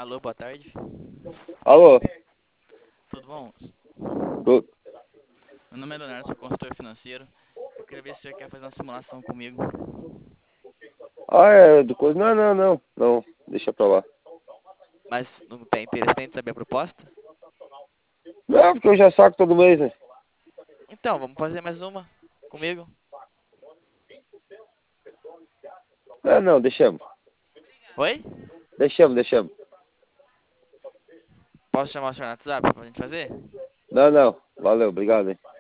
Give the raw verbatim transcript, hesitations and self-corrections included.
Alô, boa tarde. Alô? Tudo bom? Tu- Meu nome é Leonardo, sou consultor financeiro. Eu queria ver se você quer fazer uma simulação comigo. Ah, é, do coisa. Não, não, não. Não, deixa pra lá. Mas não tem interesse em saber a proposta? Não, porque eu já saco todo mês, né? Então, vamos fazer mais uma comigo. Não, não, deixamos. Oi? Deixamos, deixamos. Posso chamar o senhor no WhatsApp pra gente fazer? Não, não. Valeu, obrigado, hein?